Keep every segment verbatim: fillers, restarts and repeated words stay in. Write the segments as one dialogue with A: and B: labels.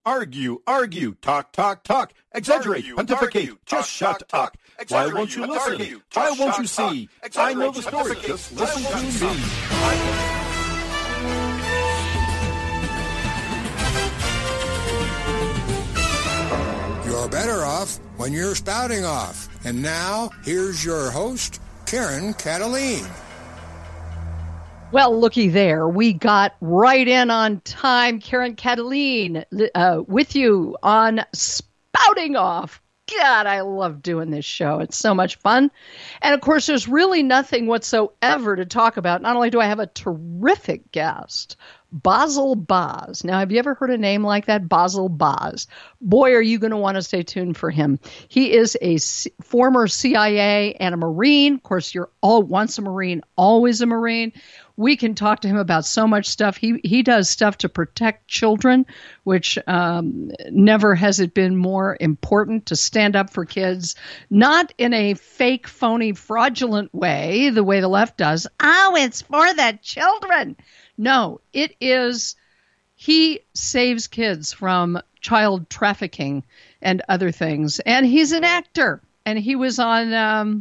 A: Argue, argue, talk, talk, talk, exaggerate, argue, pontificate, argue, just talk, shut talk, up. Talk. Why won't you listen? Argue, Why won't you see? I know the story, just listen to me.
B: You're better off when you're spouting off. And now, here's your host, Karen Cataline.
C: Well, looky there. We got right in on time. Karen Cataline uh, with you on Spouting Off. God, I love doing this show. It's so much fun. And, of course, there's really nothing whatsoever to talk about. Not only do I have a terrific guest, Basil Bozz. Now, have you ever heard a name like that? Basil Bozz. Boy, are you going to want to stay tuned for him. He is a C- former C I A and a Marine. Of course, you're all once a Marine, always a Marine. We can talk to him about so much stuff. He he does stuff to protect children, which um, never has it been more important to stand up for kids, not in a fake, phony, fraudulent way, the way the left does. Oh, it's for the children. No, it is. He saves kids from child trafficking and other things. And he's an actor. And he was on... Um,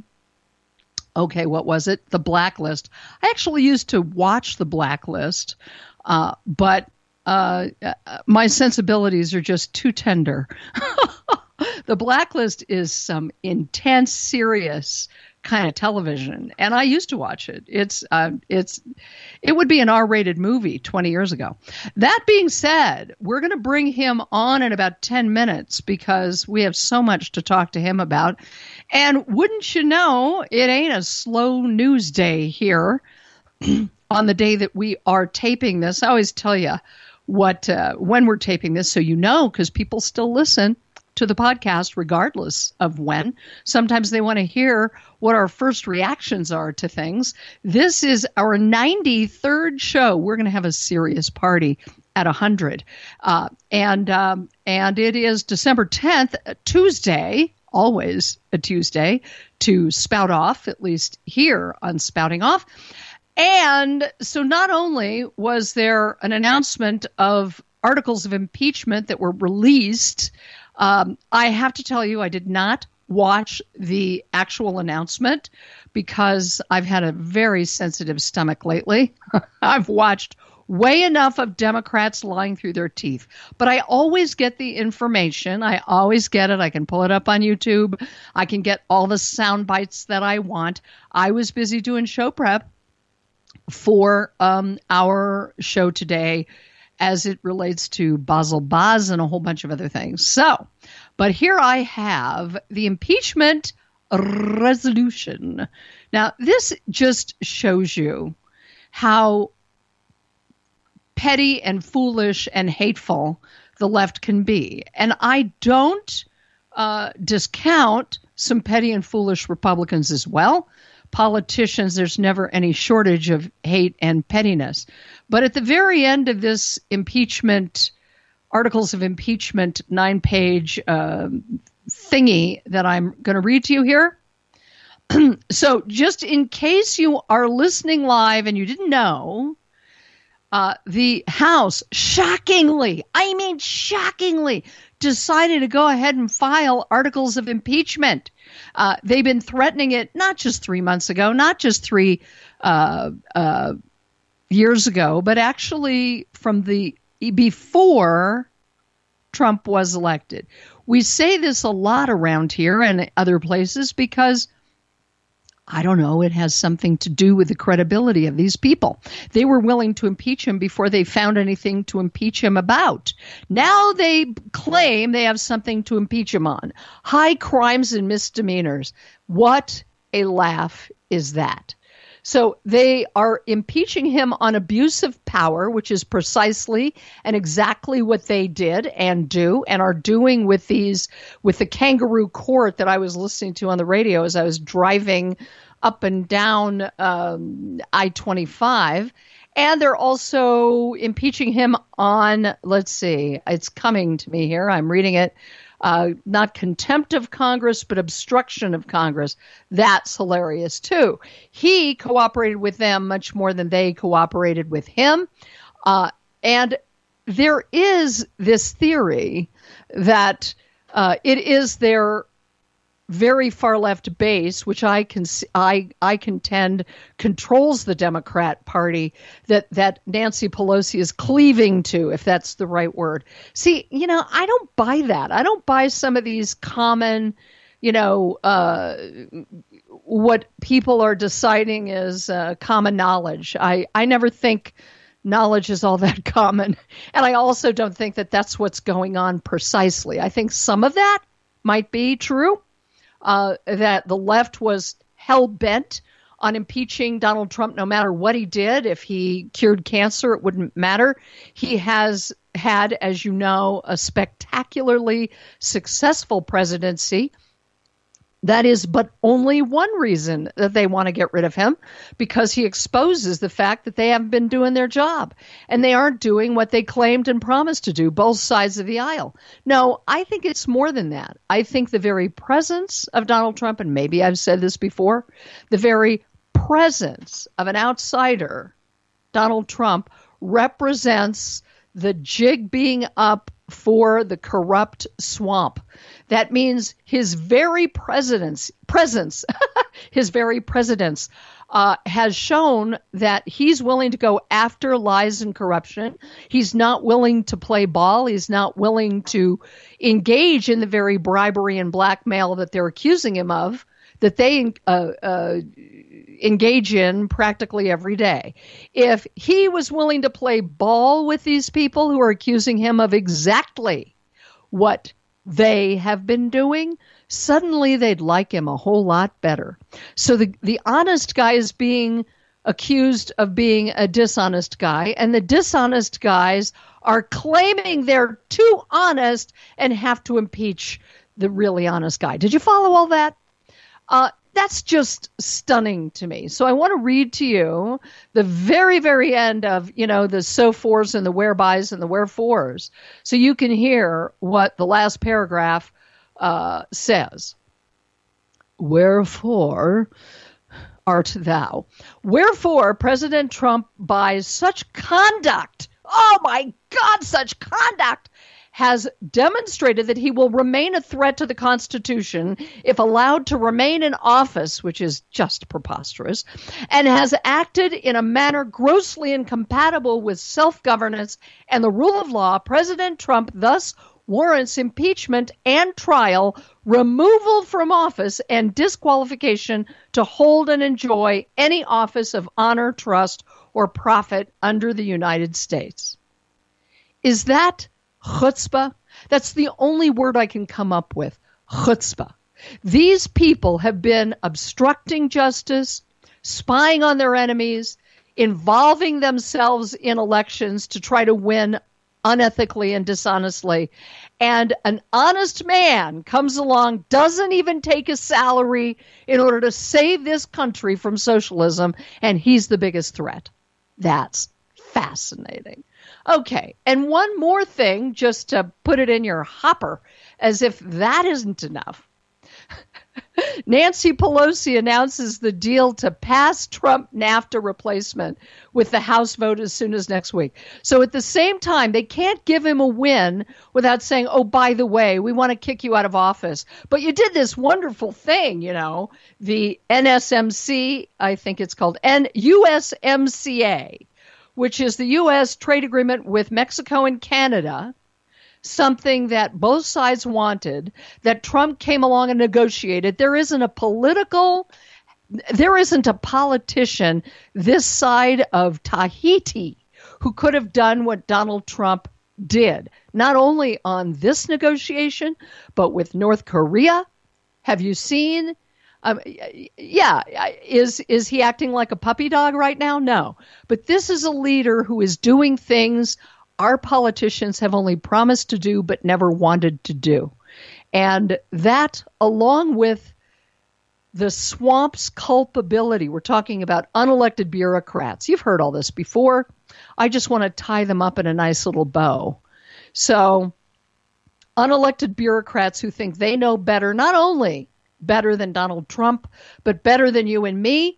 C: Okay, what was it? The Blacklist. I actually used to watch The Blacklist, uh, but uh, my sensibilities are just too tender. The Blacklist is some intense, serious kind of television, and I used to watch it. It's uh, it's it would be an R-rated movie twenty years ago. That being said, we're going to bring him on in about ten minutes because we have so much to talk to him about. And wouldn't you know, it ain't a slow news day here on the day that we are taping this. I always tell you what uh, when we're taping this, so you know, because people still listen to the podcast regardless of when. Sometimes they want to hear what our first reactions are to things. This is our ninety-third show. We're going to have a serious party at one hundred. Uh, and um, and it is December tenth, Tuesday, always a Tuesday, to spout off, at least here on Spouting Off. And so not only was there an announcement of articles of impeachment that were released, Um, I have to tell you, I did not watch the actual announcement because I've had a very sensitive stomach lately. I've watched way enough of Democrats lying through their teeth. But I always get the information. I always get it. I can pull it up on YouTube. I can get all the sound bites that I want. I was busy doing show prep for um, our show today, as it relates to Basil Bozz and a whole bunch of other things. So, but here I have the impeachment resolution. Now, this just shows you how petty and foolish and hateful the left can be. And I don't uh, discount some petty and foolish Republicans as well. Politicians, there's never any shortage of hate and pettiness. But at the very end of this impeachment, articles of impeachment, nine-page uh, thingy that I'm going to read to you here. So just in case you are listening live and you didn't know, uh, the House shockingly, I mean shockingly, decided to go ahead and file articles of impeachment. Uh, they've been threatening it not just three months ago, not just three uh, uh, years ago, but actually from the before Trump was elected. We say this a lot around here and other places because, I don't know, it has something to do with the credibility of these people. They were willing to impeach him before they found anything to impeach him about. Now they claim they have something to impeach him on. High crimes and misdemeanors. What a laugh is that? So they are impeaching him on abuse of power, which is precisely and exactly what they did and do and are doing with these, with the kangaroo court that I was listening to on the radio as I was driving up and down um, I twenty-five. And they're also impeaching him on, let's see, it's coming to me here. I'm reading it. Uh, not contempt of Congress, but obstruction of Congress. That's hilarious, too. He cooperated with them much more than they cooperated with him. Uh, and there is this theory that uh, it is their very far left base, which I can I I contend controls the Democrat Party, that that Nancy Pelosi is cleaving to, if that's the right word. See, you know, I don't buy that. I don't buy some of these common, you know, uh, what people are deciding is uh, common knowledge. I I never think knowledge is all that common, and I also don't think that that's what's going on precisely. I think some of that might be true. Uh, that the left was hell-bent on impeaching Donald Trump no matter what he did. If he cured cancer, it wouldn't matter. He has had, as you know, a spectacularly successful presidency. That is but only one reason that they want to get rid of him, because he exposes the fact that they haven't been doing their job and they aren't doing what they claimed and promised to do, both sides of the aisle. No, I think it's more than that. I think the very presence of Donald Trump, and maybe I've said this before, the very presence of an outsider, Donald Trump, represents the jig being up for the corrupt swamp. That means his very presence, presence, his very presence uh, has shown that he's willing to go after lies and corruption. He's not willing to play ball. He's not willing to engage in the very bribery and blackmail that they're accusing him of, that they uh, uh, engage in practically every day. If he was willing to play ball with these people who are accusing him of exactly what they have been doing, suddenly they'd like him a whole lot better. So the, the honest guy is being accused of being a dishonest guy, and the dishonest guys are claiming they're too honest and have to impeach the really honest guy. Did you follow all that? Uh, that's just stunning to me. So I want to read to you the very, very end of, you know, the so fors and the wherebys and the wherefores, so you can hear what the last paragraph uh, says. Wherefore art thou? Wherefore President Trump, by such conduct, oh my God, such conduct, has demonstrated that he will remain a threat to the Constitution if allowed to remain in office, which is just preposterous, and has acted in a manner grossly incompatible with self-governance and the rule of law. President Trump thus warrants impeachment and trial, removal from office, and disqualification to hold and enjoy any office of honor, trust, or profit under the United States. Is that chutzpah? That's the only word I can come up with. Chutzpah. These people have been obstructing justice, spying on their enemies, involving themselves in elections to try to win unethically and dishonestly. And an honest man comes along, doesn't even take a salary in order to save this country from socialism, and he's the biggest threat. That's fascinating. Okay, and one more thing, just to put it in your hopper, as if that isn't enough. Nancy Pelosi announces the deal to pass Trump NAFTA replacement with the House vote as soon as next week. So at the same time, they can't give him a win without saying, oh, by the way, we want to kick you out of office. But you did this wonderful thing, you know, the N S M C, I think it's called N U S M C A, which is the U S trade agreement with Mexico and Canada, something that both sides wanted, that Trump came along and negotiated. There isn't a political, there isn't a politician this side of Tahiti who could have done what Donald Trump did, not only on this negotiation, but with North Korea. Have you seen? Um, yeah, is is he acting like a puppy dog right now? No. But this is a leader who is doing things our politicians have only promised to do but never wanted to do. And that, along with the swamp's culpability, we're talking about unelected bureaucrats. You've heard all this before. I just want to tie them up in a nice little bow. So, unelected bureaucrats who think they know better, not only better than Donald Trump, but better than you and me,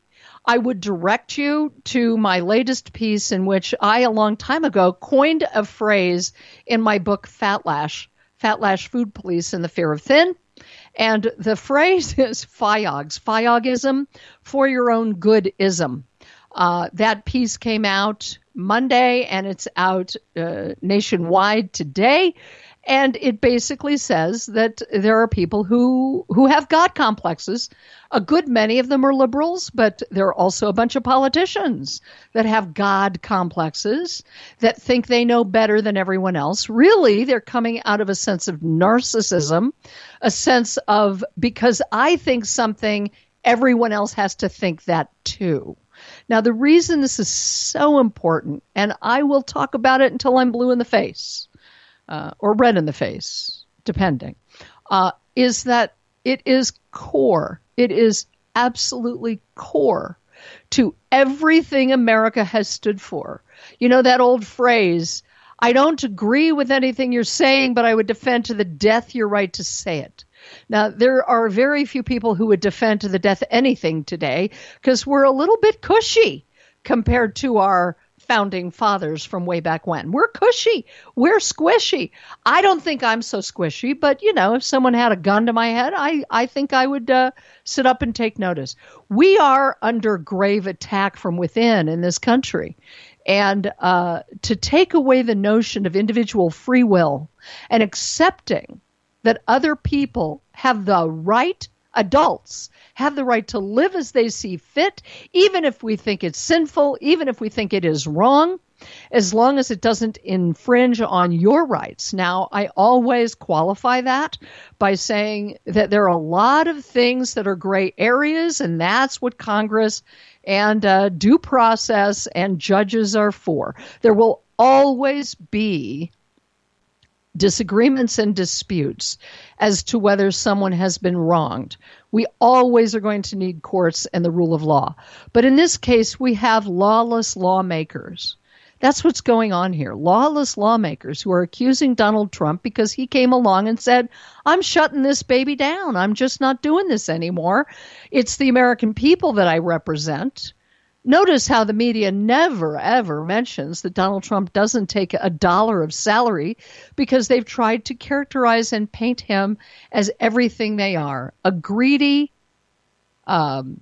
C: I would direct you to my latest piece in which I, a long time ago, coined a phrase in my book, Fat Lash, Fat Lash Food Police and the Fear of Thin. And the phrase is F I O Gs, F I O Gism, for your own good-ism. Uh, that piece came out Monday, and it's out uh, nationwide today. And it basically says that there are people who, who have God complexes. A good many of them are liberals, but there are also a bunch of politicians that have God complexes, that think they know better than everyone else. Really, they're coming out of a sense of narcissism, a sense of, because I think something, everyone else has to think that too. Now, the reason this is so important, and I will talk about it until I'm blue in the face, Uh, or red in the face, depending, uh, is that it is core. It is absolutely core to everything America has stood for. You know that old phrase, I don't agree with anything you're saying, but I would defend to the death your right to say it. Now, there are very few people who would defend to the death anything today because we're a little bit cushy compared to our founding fathers from way back when. We're cushy. We're squishy. I don't think I'm so squishy, but, you know, if someone had a gun to my head, I, I think I would uh, sit up and take notice. We are under grave attack from within in this country. And uh, to take away the notion of individual free will and accepting that other people have the right, adults have the right to live as they see fit, even if we think it's sinful, even if we think it is wrong, as long as it doesn't infringe on your rights. Now, I always qualify that by saying that there are a lot of things that are gray areas, and that's what Congress and uh, due process and judges are for. There will always be disagreements and disputes as to whether someone has been wronged. We always are going to need courts and the rule of law. But in this case, we have lawless lawmakers. That's what's going on here. Lawless lawmakers who are accusing Donald Trump because he came along and said, I'm shutting this baby down. I'm just not doing this anymore. It's the American people that I represent. Notice how the media never, ever mentions that Donald Trump doesn't take a dollar of salary because they've tried to characterize and paint him as everything they are. A greedy, um,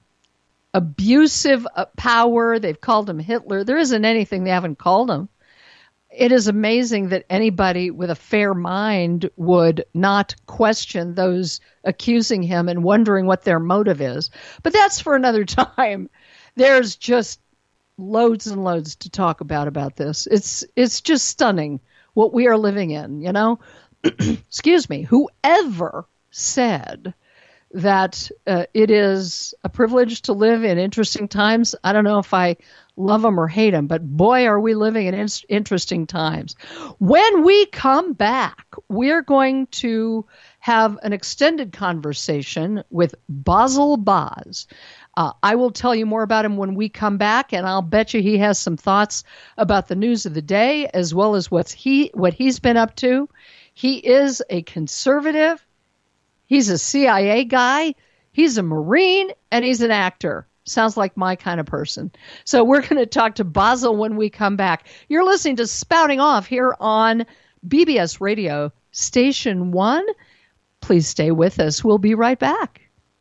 C: abusive power. They've called him Hitler. There isn't anything they haven't called him. It is amazing that anybody with a fair mind would not question those accusing him and wondering what their motive is. But that's for another time. There's just loads and loads to talk about about this. It's it's just stunning what we are living in, you know. Excuse me. Whoever said that uh, it is a privilege to live in interesting times, I don't know if I love them or hate them, but boy, are we living in in- interesting times. When we come back, we're going to have an extended conversation with Basil Baz. Uh, I will tell you more about him when we come back, and I'll bet you he has some thoughts about the news of the day as well as what's he what he's been up to. He is a conservative. He's a C I A guy. He's a Marine, and he's an actor. Sounds like my kind of person. So we're going to talk to Basil when we come back. You're listening to Spouting Off here on B B S Radio Station one. Please stay with us. We'll be right back.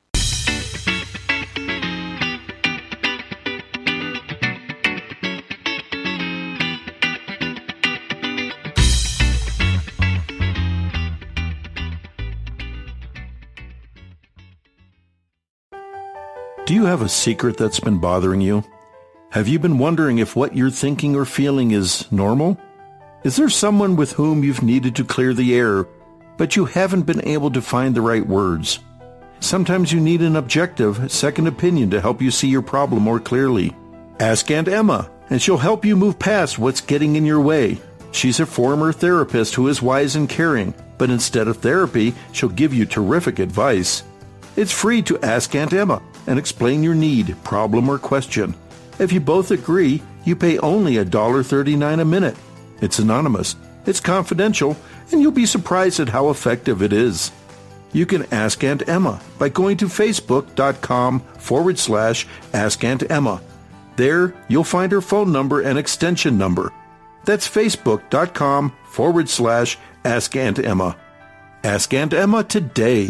A: Do you have a secret that's been bothering you? Have you been wondering if what you're thinking or feeling is normal? Is there someone with whom you've needed to clear the air, but you haven't been able to find the right words? Sometimes you need an objective, second opinion to help you see your problem more clearly. Ask Aunt Emma, and she'll help you move past what's getting in your way. She's a former therapist who is wise and caring, but instead of therapy, she'll give you terrific advice. It's free to ask Aunt Emma and explain your need, problem, or question. If you both agree, you pay only one dollar and thirty-nine cents a minute. It's anonymous, it's confidential, and you'll be surprised at how effective it is. you can ask Aunt Emma by going to facebook.com forward slash Ask Aunt Emma. There, you'll find her phone number and extension number. That's facebook.com forward slash Ask Aunt Emma. Ask Aunt Emma today.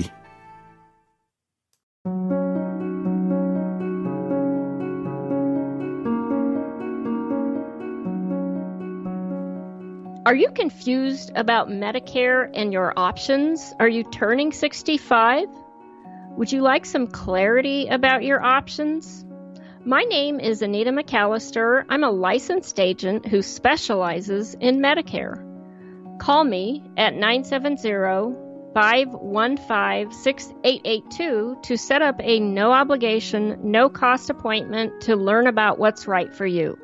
D: Are you confused about Medicare and your options? Are you turning sixty-five? Would you like some clarity about your options? My name is Anita McAllister. I'm a licensed agent who specializes in Medicare. Call me at nine seven zero, five one five, six eight eight two to set up a no-obligation, no-cost appointment to learn about what's right for you.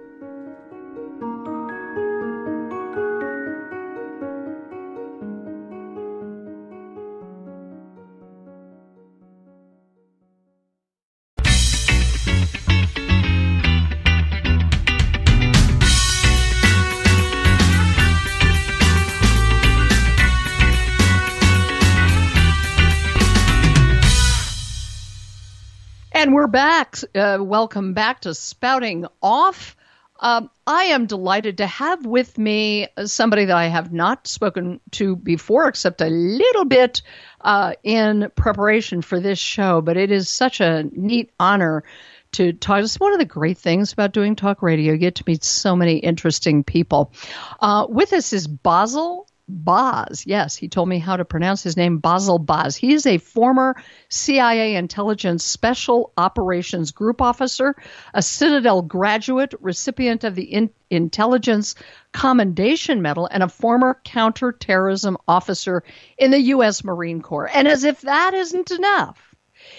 C: And we're back. Uh, welcome back to Spouting Off. Um, I am delighted to have with me somebody that I have not spoken to before, except a little bit uh, in preparation for this show. But it is such a neat honor to talk. It's one of the great things about doing talk radio. You get to meet so many interesting people. Uh, with us is Basil Baz. Yes, he told me how to pronounce his name, Basil Baz. He is a former C I A intelligence special operations group officer, a Citadel graduate, recipient of the in- Intelligence Commendation Medal, and a former counterterrorism officer in the U S Marine Corps. And as if that isn't enough,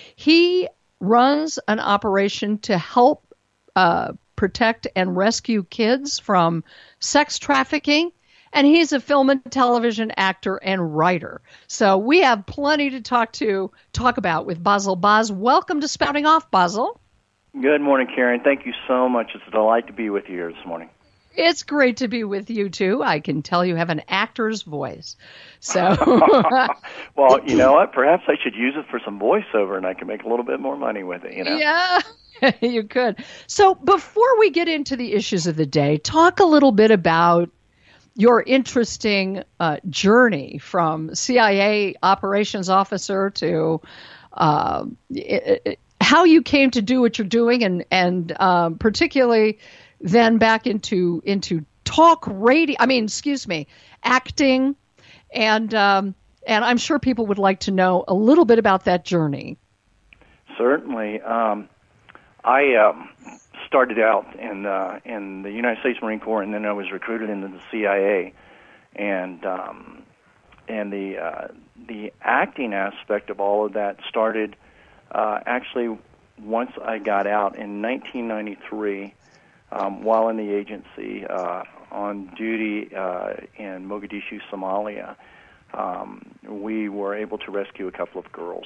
C: he runs an operation to help uh, protect and rescue kids from sex trafficking. And he's a film and television actor and writer. So we have plenty to talk to talk about with Basil Baz. Welcome to Spouting Off, Basil.
E: Good morning, Karen. Thank you so much. It's a delight to be with you here this morning.
C: It's great to be with you, too. I can tell you have an actor's voice. So,
E: well, you know what? Perhaps I should use it for some voiceover, and I can make a little bit more money with it, you know?
C: Yeah, you could. So before we get into the issues of the day, talk a little bit about your interesting uh, journey from C I A operations officer to uh, it, it, how you came to do what you're doing, and and um, particularly then back into into talk radio. I mean, excuse me, acting, and um, and I'm sure people would like to know a little bit about that journey.
E: Certainly, um, I. Um, started out in uh, in the United States Marine Corps, and then I was recruited into the C I A, and um, and the uh, the acting aspect of all of that started uh, actually once I got out in nineteen ninety-three, um, while in the agency uh, on duty uh, in Mogadishu, Somalia. Um, we were able to rescue a couple of girls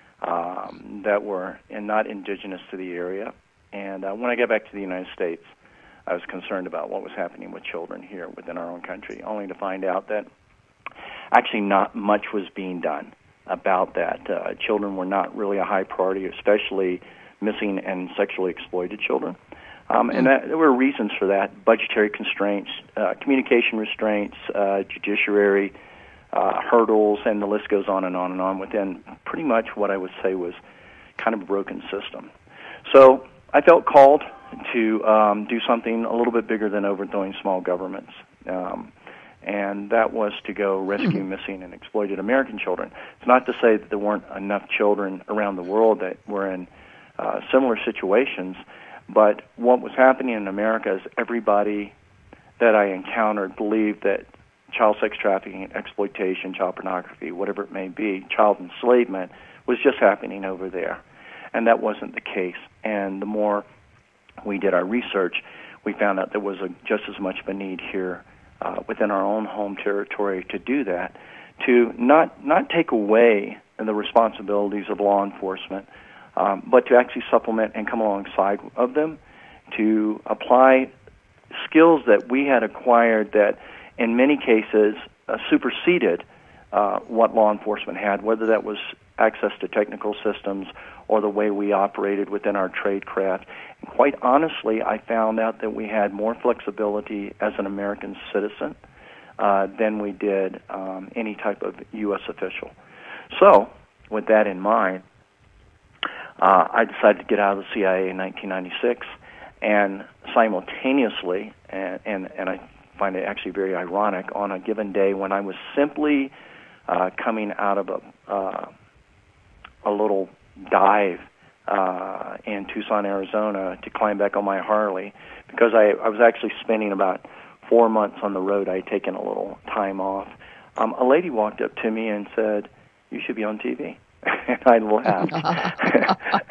E: um, that were and not indigenous to the area. And uh, when I got back to the United States, I was concerned about what was happening with children here within our own country, only to find out that actually not much was being done about that. Uh, children were not really a high priority, especially missing and sexually exploited children. Um, and that, there were reasons for that: budgetary constraints, uh, communication restraints, uh, judiciary uh, hurdles, and the list goes on and on and on within pretty much what I would say was kind of a broken system. So I felt called to um, do something a little bit bigger than overthrowing small governments, um, and that was to go rescue missing and exploited American children. It's not to say that there weren't enough children around the world that were in uh, similar situations, but what was happening in America is everybody that I encountered believed that child sex trafficking, exploitation, child pornography, whatever it may be, child enslavement, was just happening over there. And that wasn't the case. And the more we did our research, we found out there was a, just as much of a need here uh, within our own home territory to do that, to not not take away the responsibilities of law enforcement, um, but to actually supplement and come alongside of them, to apply skills that we had acquired that in many cases uh, superseded uh, what law enforcement had, whether that was access to technical systems or the way we operated within our trade craft. And quite honestly, I found out that we had more flexibility as an American citizen uh, than we did um, any type of U S official. So, with that in mind, uh, I decided to get out of the C I A in nineteen ninety-six, and simultaneously, and, and, and I find it actually very ironic, on a given day when I was simply uh, coming out of a, uh, a little dive uh, in Tucson, Arizona, to climb back on my Harley, because I, I was actually spending about four months on the road. I had taken a little time off. Um, a lady walked up to me and said, "You should be on T V." And I laughed.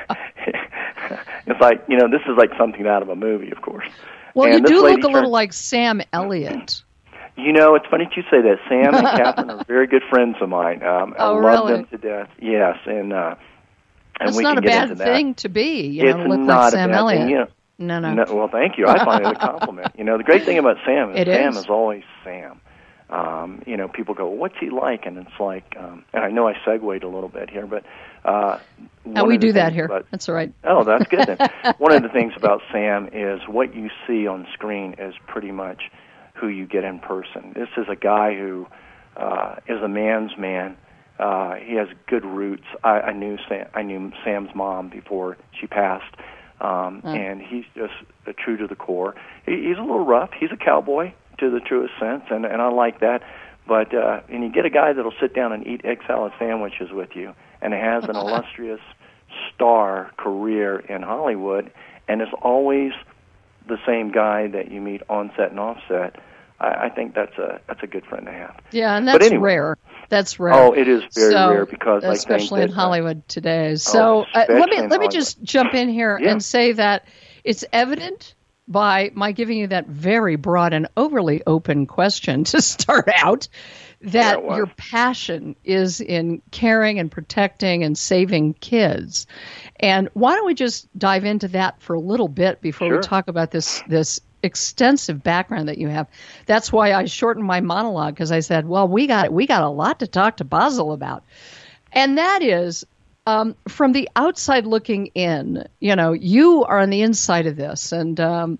E: It's like, you know, this is like something out of a movie, of course.
C: Well,
E: and
C: you do look a
E: turned,
C: little like Sam Elliott.
E: You know, it's funny you say that. Sam and Catherine are very good friends of mine. Um,
C: oh,
E: I love
C: really?
E: them to death. Yes, and uh, and
C: That's
E: we
C: not
E: can
C: a
E: get
C: bad
E: into
C: thing
E: that.
C: to be. You
E: it's
C: know, look
E: not
C: like
E: a
C: Sam
E: bad
C: Elliott.
E: thing. You know,
C: no, no,
E: no. Well, thank you. I find it a compliment. You know, the great thing about Sam is
C: it
E: Sam
C: is.
E: is always Sam. Um, you know, people go, "What's he like?" And it's like, um, and I know I segued a little bit here, but uh,
C: and we do that here.
E: About,
C: that's all right.
E: Oh, that's good then. One of the things about Sam is what you see on screen is pretty much who you get in person. This is a guy who uh, is a man's man. Uh, he has good roots. I, I knew Sam, I knew Sam's mom before she passed, um,
C: mm.
E: and he's just uh, true to the core. He, he's a little rough. He's a cowboy to the truest sense, and, and I like that. But uh, and you get a guy that'll sit down and eat egg salad sandwiches with you, and has an illustrious star career in Hollywood, and is always the same guy that you meet on set and off set. I, I think that's a that's a good friend to have.
C: Yeah, and that's
E: anyway,
C: rare. That's rare.
E: Oh, it is very
C: so,
E: rare because
C: especially
E: I think
C: in
E: that,
C: Hollywood today. So
E: oh,
C: uh, let me
E: in
C: let me
E: Hollywood.
C: just jump in here
E: Yeah.
C: and say that it's evident by my giving you that very broad and overly open question to start out that
E: Yeah,
C: your passion is in caring and protecting and saving kids. And why don't we just dive into that for a little bit before
E: Sure.
C: we talk about this this extensive background that you have. That's why I shortened my monologue, because I said, well, we got we got a lot to talk to Basil about. And that is, um, from the outside looking in, you know, you are on the inside of this. And um,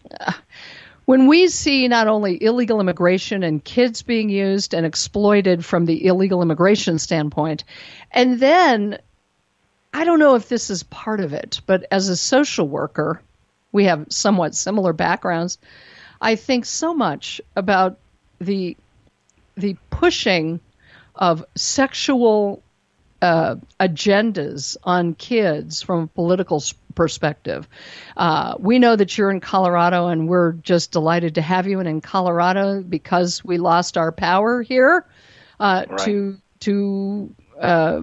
C: when we see not only illegal immigration and kids being used and exploited from the illegal immigration standpoint, and then I don't know if this is part of it, but as a social worker, we have somewhat similar backgrounds. I think so much about the the pushing of sexual uh, agendas on kids from a political perspective. Uh, we know that you're in Colorado, and we're just delighted to have you. And in Colorado, because we lost our power here, uh,
E: Right.
C: to to uh,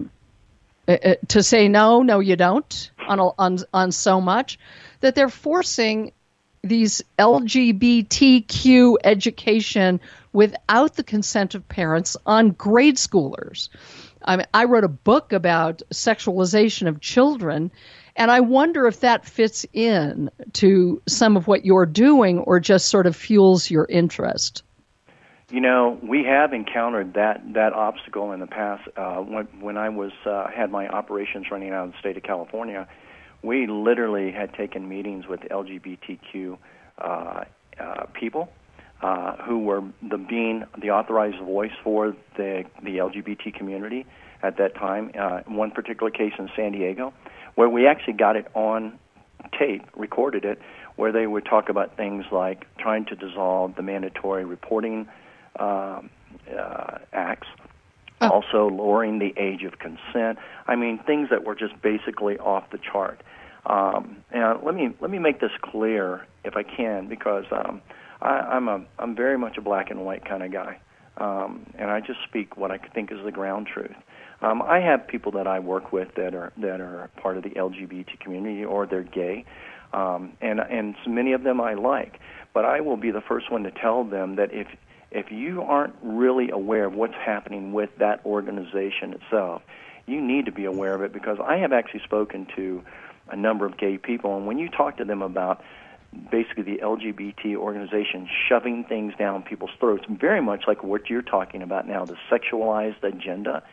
C: uh, to say no, no, you don't on a, on on so much that they're forcing these L G B T Q education without the consent of parents on grade schoolers. I mean, I wrote a book about sexualization of children, and I wonder if that fits in to some of what you're doing or just sort of fuels your interest.
E: You know, we have encountered that, that obstacle in the past. Uh, when, when I was uh, had my operations running out of the state of California, we literally had taken meetings with L G B T Q uh, uh, people uh, who were the being the authorized voice for the the L G B T community at that time. Uh, in one particular case in San Diego, where we actually got it on tape, recorded it, where they would talk about things like trying to dissolve the mandatory reporting um, uh, acts.
C: Oh.
E: Also lowering the age of consent. I mean, things that were just basically off the chart. Um, and let me let me make this clear, if I can, because um, I, I'm a I'm very much a black and white kind of guy, um, and I just speak what I think is the ground truth. Um, I have people that I work with that are that are part of the L G B T community, or they're gay, um, and and so many of them I like. But I will be the first one to tell them that if If you aren't really aware of what's happening with that organization itself, you need to be aware of it, because I have actually spoken to a number of gay people, and when you talk to them about basically the L G B T organization shoving things down people's throats, very much like what you're talking about now, the sexualized agenda,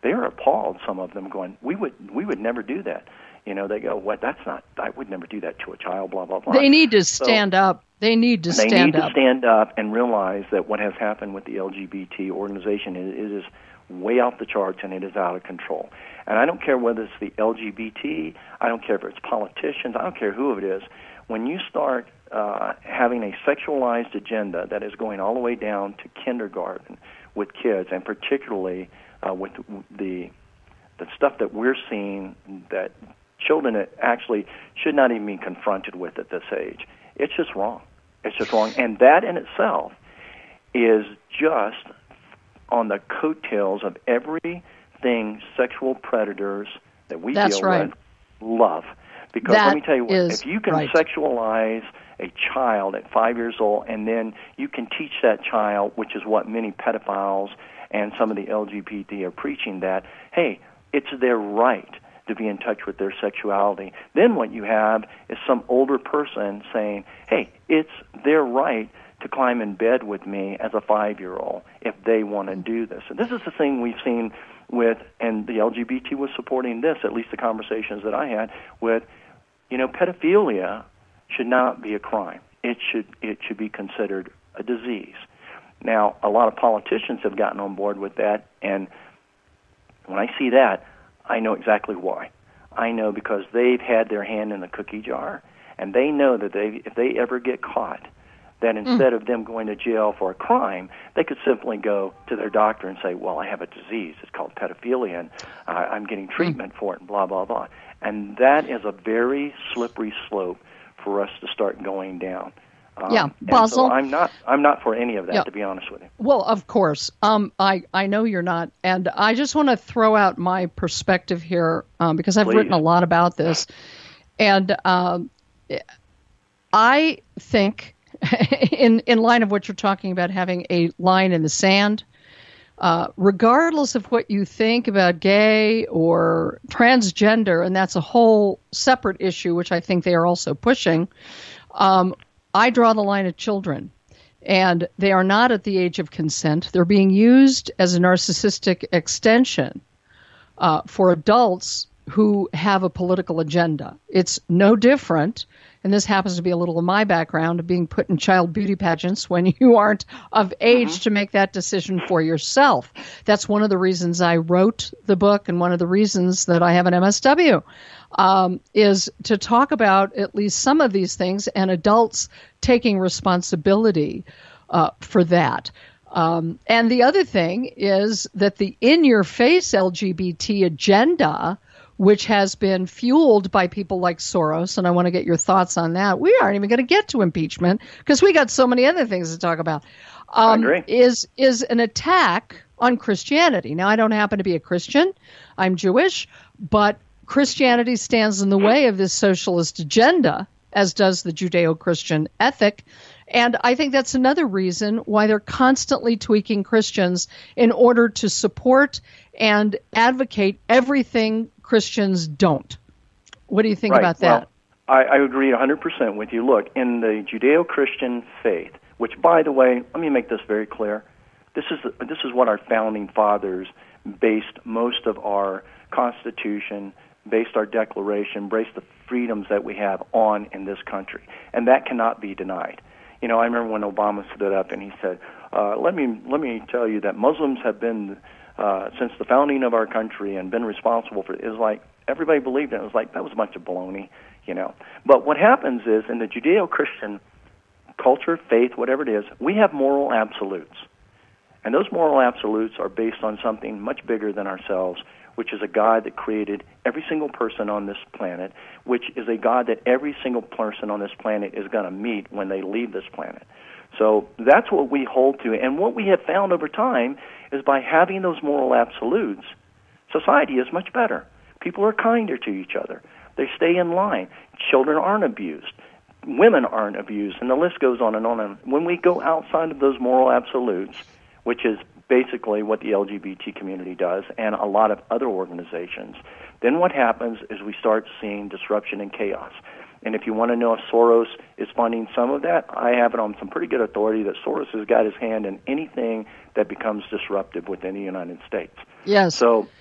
E: they're appalled, some of them, going, we would we would never do that. You know, they go, what, that's not, I would never do that to a child, blah, blah, blah.
C: They need to stand so, up. They need to
E: they
C: stand
E: need
C: up.
E: to stand up and realize that what has happened with the L G B T organization is, it is way off the charts and it is out of control. And I don't care whether it's the L G B T, I don't care if it's politicians, I don't care who it is. When you start uh, having a sexualized agenda that is going all the way down to kindergarten with kids, and particularly uh, with the the stuff that we're seeing that children that actually should not even be confronted with at this age, it's just wrong. It's just wrong. And that in itself is just on the coattails of everything sexual predators that we
C: That's
E: deal
C: right.
E: with love. Because
C: that
E: let me tell you what,
C: is
E: if you can
C: right.
E: sexualize a child at five years old, and then you can teach that child, which is what many pedophiles and some of the L G B T are preaching, that, hey, it's their right to be in touch with their sexuality. Then what you have is some older person saying, hey, it's their right to climb in bed with me as a five-year-old if they want to do this. And this is the thing we've seen with, and the L G B T was supporting this, at least the conversations that I had with, you know, pedophilia should not be a crime. It should it should be considered a disease. Now, a lot of politicians have gotten on board with that, and when I see that, I know exactly why. I know because they've had their hand in the cookie jar, and they know that they if they ever get caught, that instead mm. of them going to jail for a crime, they could simply go to their doctor and say, well, I have a disease. It's called pedophilia, and uh, I'm getting treatment mm. for it, and blah, blah, blah. And that is a very slippery slope for us to start going down. Um,
C: yeah, Basil.
E: So I'm not. I'm not for any of that,
C: yeah.
E: to be honest with you.
C: Well, of course. Um, I I know you're not, and I just want to throw out my perspective here um, because I've
E: Please.
C: written a lot about this, and um, I think, in in line of what you're talking about, having a line in the sand. Uh, regardless of what you think about gay or transgender, and that's a whole separate issue, which I think they are also pushing, um, I draw the line at children. And they are not at the age of consent. They're being used as a narcissistic extension uh, for adults who have a political agenda. It's no different, and this happens to be a little of my background, of being put in child beauty pageants when you aren't of age mm-hmm. to make that decision for yourself. That's one of the reasons I wrote the book, and one of the reasons that I have an M S W, um, is to talk about at least some of these things and adults taking responsibility uh, for that. Um, and the other thing is that the in-your-face L G B T agenda, which has been fueled by people like Soros, and I want to get your thoughts on that. We aren't even going to get to impeachment because we got so many other things to talk about. Um,
E: I agree.
C: Is is an attack on Christianity. Now, I don't happen to be a Christian. I'm Jewish, but Christianity stands in the way of this socialist agenda, as does the Judeo-Christian ethic. And I think that's another reason why they're constantly tweaking Christians in order to support and advocate everything Christians don't. What do you think
E: right.
C: about that?
E: Well, I, I agree one hundred percent with you. Look, in the Judeo-Christian faith, which, by the way, let me make this very clear. This is this is what our founding fathers based most of our Constitution, based our Declaration, based the freedoms that we have on in this country. And that cannot be denied. You know, I remember when Obama stood up and he said, uh, let me let me tell you that Muslims have been, uh, since the founding of our country, and been responsible for it. It was like, everybody believed it. It was like, that was a bunch of baloney, you know. But what happens is, in the Judeo-Christian culture, faith, whatever it is, we have moral absolutes. And those moral absolutes are based on something much bigger than ourselves, which is a God that created every single person on this planet, which is a God that every single person on this planet is going to meet when they leave this planet. So that's what we hold to. And what we have found over time is by having those moral absolutes, society is much better. People are kinder to each other. They stay in line. Children aren't abused. Women aren't abused. And the list goes on and on. And when we go outside of those moral absolutes, which is basically what the L G B T community does and a lot of other organizations, then what happens is we start seeing disruption and chaos. And if you want to know if Soros is funding some of that, I have it on some pretty good authority that Soros has got his hand in anything that becomes disruptive within the United States.
C: Yes.
E: So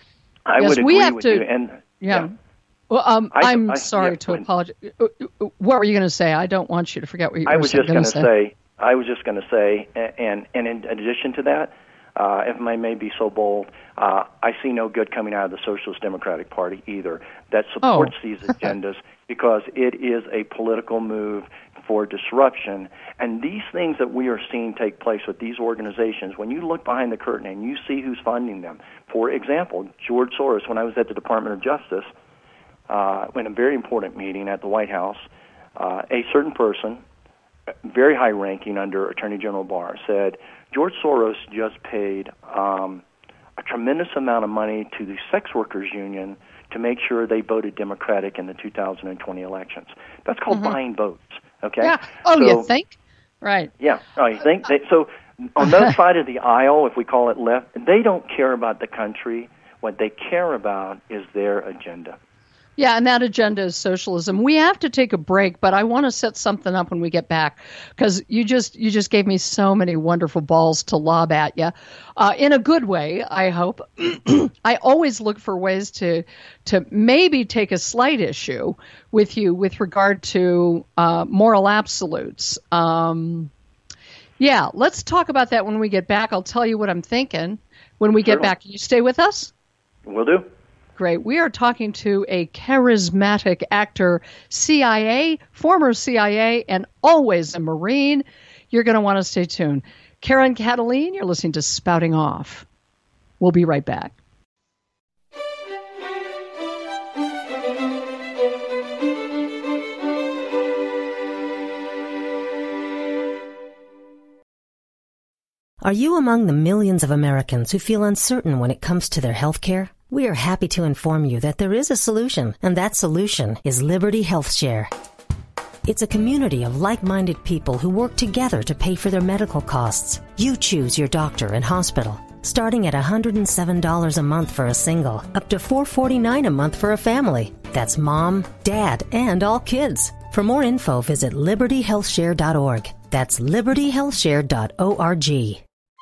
E: I
C: yes,
E: would agree
C: we have
E: with
C: to,
E: you. And
C: yeah.
E: yeah.
C: Well, um,
E: I,
C: I'm
E: I,
C: sorry
E: yeah,
C: to apologize. What were you going to say? I don't want you to forget what you
E: I
C: were
E: was just
C: going to
E: say. say. I was just going to say, and, and in addition to that, uh, if I may be so bold, uh, I see no good coming out of the Socialist Democratic Party either that supports
C: oh.
E: these agendas because it is a political move for disruption. And these things that we are seeing take place with these organizations, when you look behind the curtain and you see who's funding them, for example, George Soros, when I was at the Department of Justice, uh, in a very important meeting at the White House, uh, a certain person, very high ranking under Attorney General Barr, said George Soros just paid um, a tremendous amount of money to the sex workers union to make sure they voted Democratic in the two thousand twenty elections. That's called mm-hmm. buying votes. Okay.
C: Yeah. Oh,
E: so,
C: you think? Right.
E: Yeah. Oh, you think? They, so on that side of the aisle, if we call it left, they don't care about the country. What they care about is their agenda.
C: Yeah, and that agenda is socialism. We have to take a break, but I want to set something up when we get back because you just you just gave me so many wonderful balls to lob at you, uh, in a good way, I hope. I always look for ways to to maybe take a slight issue with you with regard to uh, moral absolutes. Um, yeah, let's talk about that when we get back. I'll tell you what I'm thinking when we get
E: Certainly.
C: back. Can you stay with us?
E: Will do.
C: Great. We are talking to a charismatic actor, C I A, former C I A, and always a Marine. You're going to want to stay tuned. Karen Kataline, you're listening to Spouting Off. We'll be right back.
F: Are you among the millions of Americans who feel uncertain when it comes to their health care? We are happy to inform you that there is a solution, and that solution is Liberty Health Share. It's a community of like-minded people who work together to pay for their medical costs. You choose your doctor and hospital, starting at one hundred seven dollars a month for a single, up to four hundred forty-nine dollars a month for a family. That's mom, dad, and all kids. For more info, visit liberty health share dot org. That's liberty health share dot org.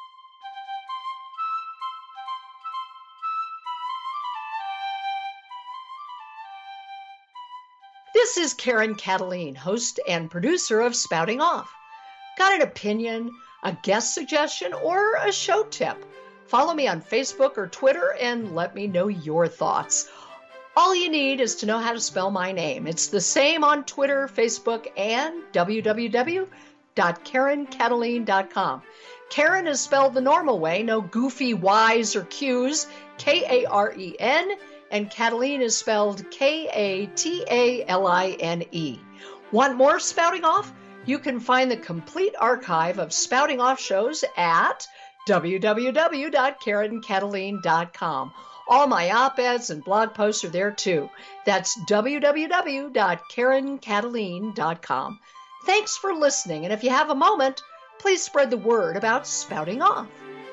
C: This is Karen Kataline, host and producer of Spouting Off. Got an opinion, a guest suggestion, or a show tip? Follow me on Facebook or Twitter and let me know your thoughts. All you need is to know how to spell my name. It's the same on Twitter, Facebook, and w w w dot karen kataline dot com. Karen is spelled the normal way, no goofy Y's or Q's, K A R E N, and Kataline is spelled K A T A L I N E. Want more Spouting Off? You can find the complete archive of Spouting Off shows at w w w dot karen kataline dot com. All my op-eds and blog posts are there too. That's w w w dot karen kataline dot com. Thanks for listening, and if you have a moment, please spread the word about Spouting Off.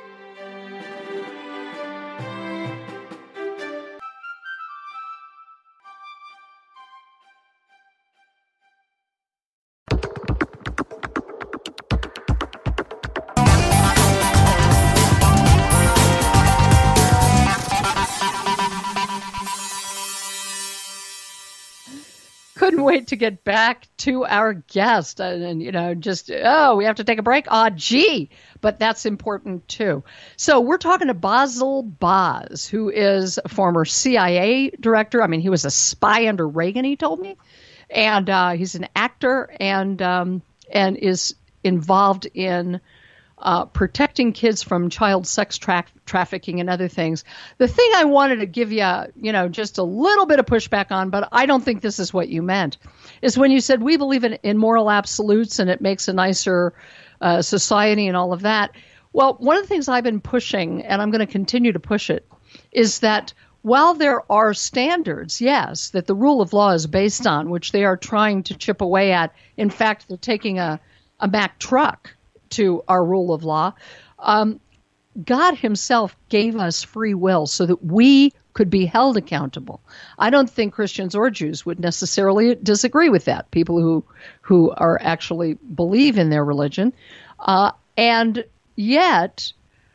C: Couldn't wait to get back to our guest and, and, you know, just, oh, we have to take a break. Ah, gee, but that's important too. So we're talking to Basil Baz, who is a former C I A director. I mean, he was a spy under Reagan, he told me. And uh, he's an actor and um, and is involved in Uh, protecting kids from child sex tra- trafficking and other things. The thing I wanted to give you, you know, just a little bit of pushback on, but I don't think this is what you meant, is when you said we believe in, in moral absolutes and it makes a nicer uh, society and all of that. Well, one of the things I've been pushing, and I'm going to continue to push it, is that while there are standards, yes, that the rule of law is based on, which they are trying to chip away at. In fact, they're taking a, a Mack truck to our rule of law. Um, God himself gave us free will so that we could be held accountable. I don't think Christians or Jews would necessarily disagree with that, people who who are actually believe in their religion. Uh, and yet,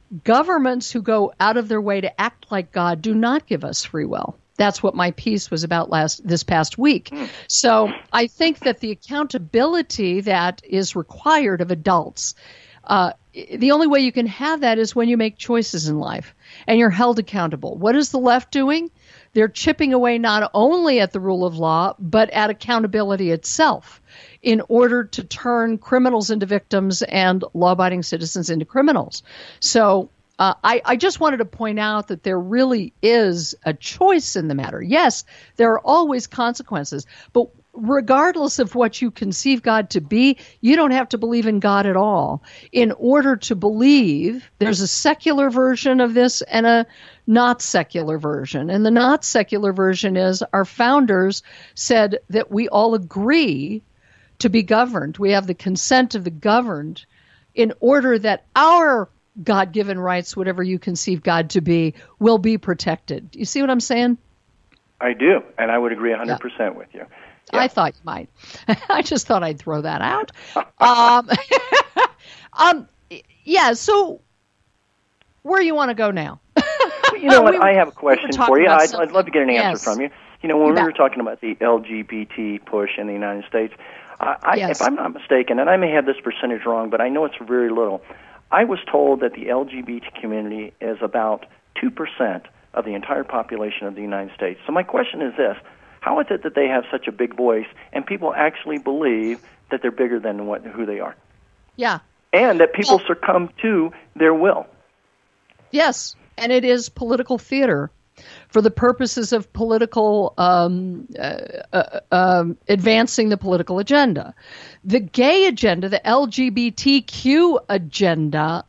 C: governments who go out of their way to act like God do not give us free will. That's what my piece was about last this past week. So I think that the accountability that is required of adults, uh, the only way you can have that is when you make choices in life and you're held accountable. What is the left doing? They're chipping away not only at the rule of law, but at accountability itself in order to turn criminals into victims and law-abiding citizens into criminals. So uh, I, I just wanted to point out that there really is a choice in the matter. Yes, there are always consequences, but regardless of what you conceive God to be, you don't have to believe in God at all. In order to believe, there's a secular version of this and a not secular version. And the not secular version is our founders said that we all agree to be governed. We have the consent of the governed in order that our God-given rights, whatever you conceive God to be, will be protected. You see what I'm saying?
E: I do, and I would agree one hundred percent yeah. with you. Yeah.
C: I thought you might. I just thought I'd throw that out. um, um, yeah, so where do you want to go now?
E: You know what? we, I have a question for you. I'd, I'd love to get an answer
C: yes.
E: from you. You know, when we were talking about the L G B T push in the United States, uh, I,
C: yes.
E: if I'm not mistaken, and I may have this percentage wrong, but I know it's very little, I was told that the L G B T community is about two percent of the entire population of the United States. So my question is this. How is it that they have such a big voice and people actually believe that they're bigger than what, who they are?
C: Yeah.
E: And that people
C: well,
E: succumb to their will?
C: Yes, and it is political theater for the purposes of political um, uh, uh, um, advancing the political agenda. The gay agenda, the L G B T Q agenda,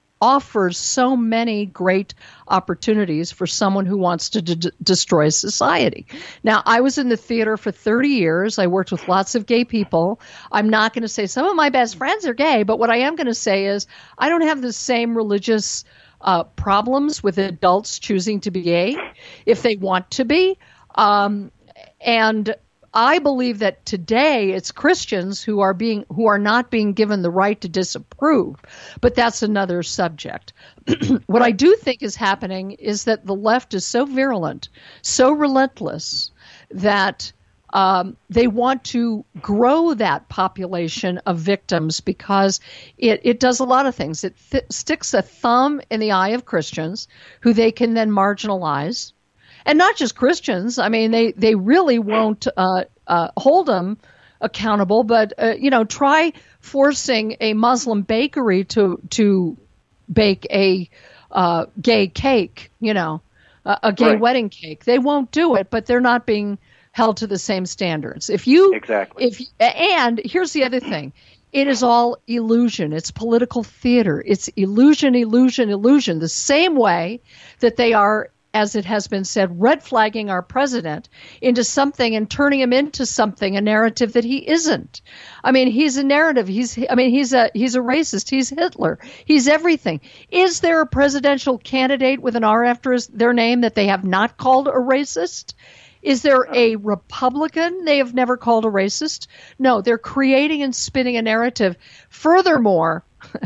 C: offers so many great opportunities for someone who wants to d- destroy society. Now, I was in the theater for thirty years. I worked with lots of gay people. I'm not going to say some of my best friends are gay, but what I am going to say is I don't have the same religious uh, problems with adults choosing to be gay if they want to be. Um, and I believe that today it's Christians who are being who are not being given the right to disapprove, but that's another subject. What I do think is happening is that the left is so virulent, so relentless, that um, they want to grow that population of victims because it, it does a lot of things. It th- sticks a thumb in the eye of Christians who they can then marginalize. And not just Christians. I mean, they, they really won't uh, uh, hold them accountable. But, uh, you know, try forcing a Muslim bakery to to bake a uh, gay cake, you know, a, a gay
E: right.
C: wedding cake. They won't do it, but they're not being held to the same standards. If you
E: exactly.
C: If and here's the other thing. It is all illusion. It's political theater. It's illusion, illusion, illusion. The same way that they are, as it has been said, red flagging our president into something and turning him into something, a narrative that he isn't. I mean, he's a narrative. He's, I mean, he's a, he's a racist. He's Hitler. He's everything. Is there a presidential candidate with an R after his, their name that they have not called a racist? Is there a Republican they have never called a racist? No, they're creating and spinning a narrative. Furthermore,